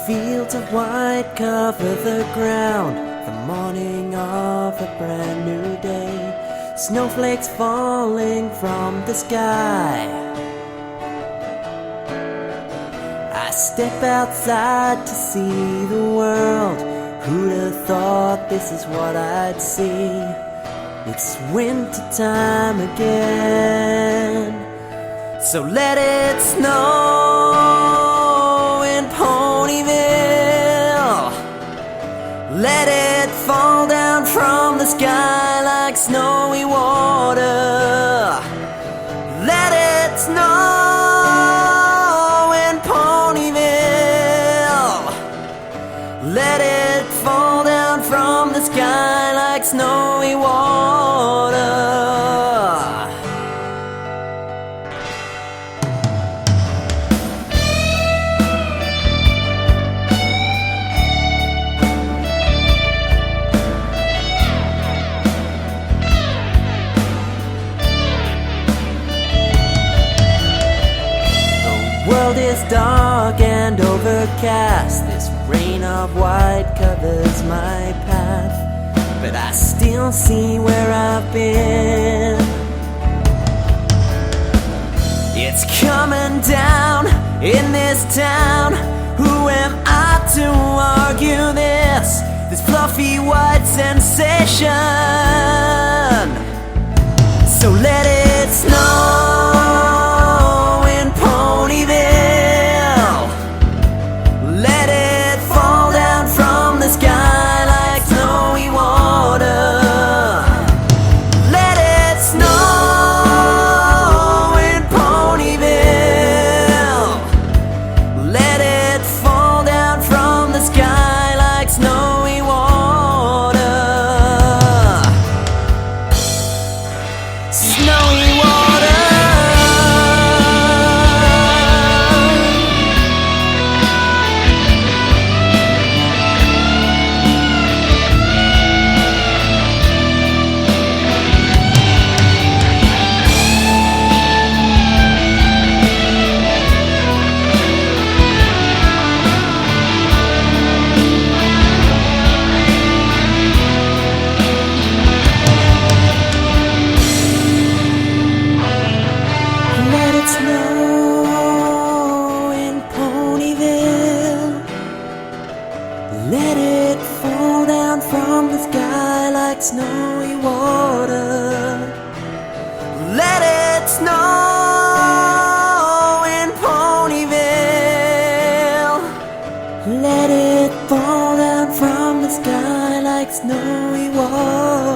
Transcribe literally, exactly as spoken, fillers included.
Fields of white cover the ground, the morning of a brand new day. Snowflakes falling from the sky. I step outside to see the world. Who'd have thought this is what I'd see? It's winter time again. So let it snow in Ponyville. Let it fall down from the sky like snowy water. Let it snow in Ponyville. Let it fall down from the sky like snowy water. The world is dark and overcast. This rain of white covers my path, but I still see where I've been. It's coming down in this town. Who am I to argue this? This fluffy white sensation. So let it snow in Ponyville. Let it fall down from the sky like snowy water. Let it snow in Ponyville. Let it fall down from the sky like snowy water. Snowy water. Let it snow in Ponyville. Let it fall down from the sky like snowy water. Let it snow in Ponyville. Let it fall down from the sky like snowy water.